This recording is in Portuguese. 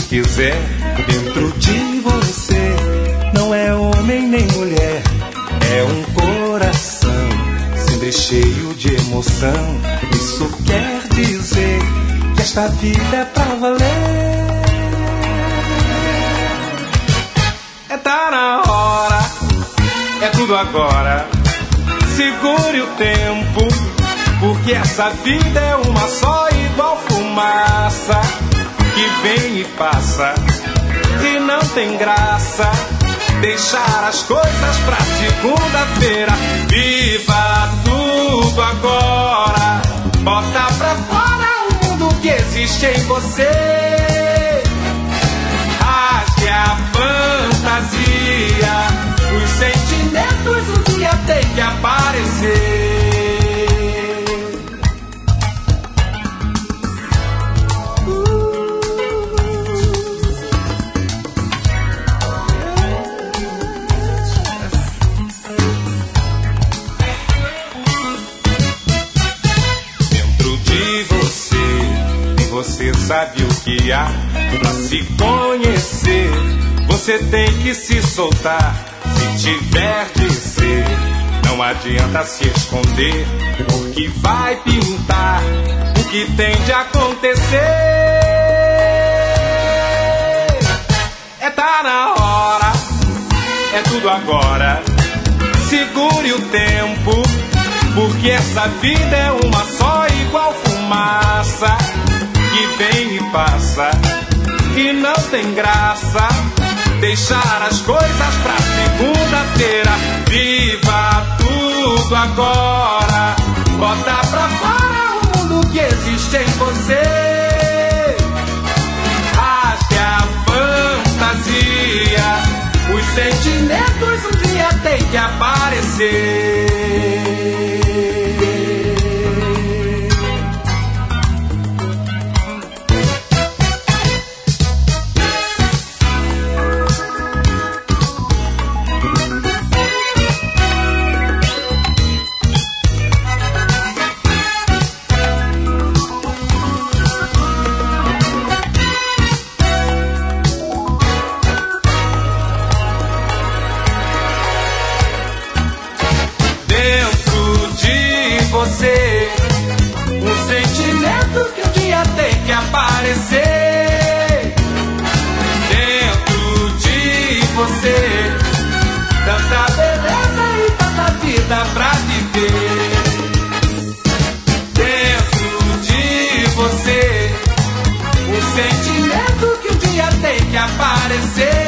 quiser. Dentro de você não é homem nem mulher, é um coração sempre cheio de emoção. Isso quer dizer que esta vida é pra valer. É tá na hora, é tudo agora. Segure o tempo, porque essa vida é uma só, igual fumaça que vem e passa, e não tem graça deixar as coisas pra segunda-feira. Viva tudo agora, bota pra fora o mundo que existe em você. Rasgue a fantasia, os sentimentos um dia tem que aparecer. Você sabe o que há pra se conhecer. Você tem que se soltar, se tiver de ser. Não adianta se esconder, porque vai pintar o que tem de acontecer. É tá na hora, é tudo agora. Segure o tempo, porque essa vida é uma só, igual fumaça que vem e passa, e não tem graça deixar as coisas pra segunda-feira. Viva tudo agora, bota pra fora o mundo que existe em você. Rasgue a fantasia, os sentimentos um dia tem que aparecer. Um sentimento que um dia tem que aparecer. Dentro de você, tanta beleza e tanta vida pra viver. Dentro de você, um sentimento que um dia tem que aparecer.